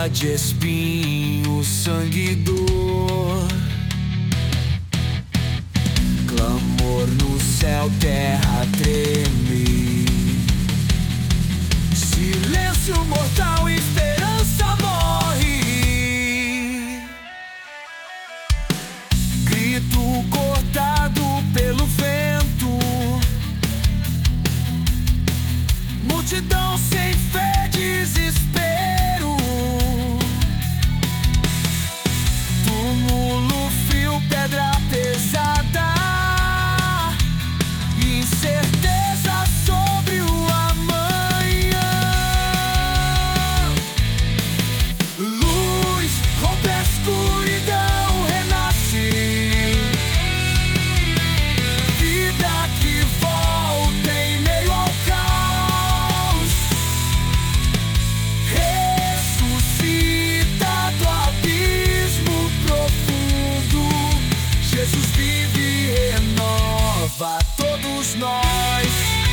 de espinho, sangue e dor. Clamor no céu, terra treme. Silêncio mortal, esperança morre. Grito cortado pelo vento. Multidão sem fé, desespero. Túmulo frio, pedra pesada. Incerteza sobre o amanhã. Luz rompe a escuridão, renasce. Vida que volta em meio ao caos. Ressuscita do abismo profundo. Jesus vive e renova todos nós.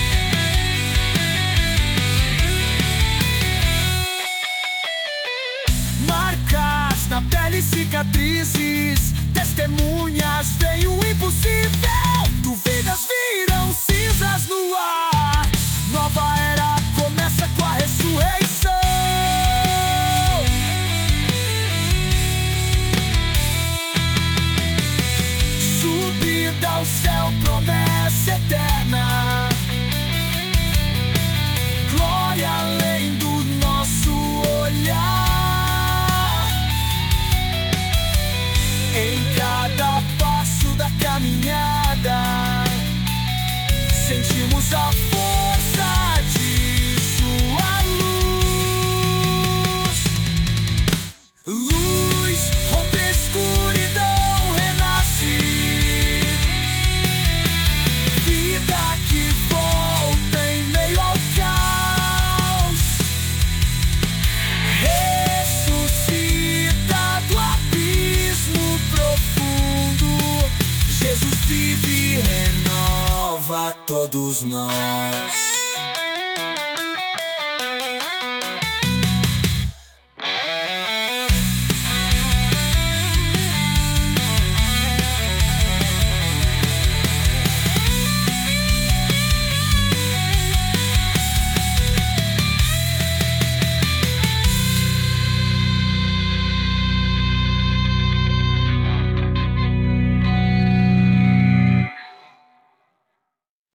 Marcas na pele, cicatrizes, testemunhas, vem o impossível. Dúvidas viram cinzas no ar. Nova era começa com a ressurreição. Subida ao céu, promessa eterna. Glória além do nosso olhar. Em cada passo da caminhada, sentimos a força de sua luz. Luz rompe a escuridão, renasce. Vida que volta em meio ao caos. Ressuscita do abismo profundo. Jesus vive e renova todos nós.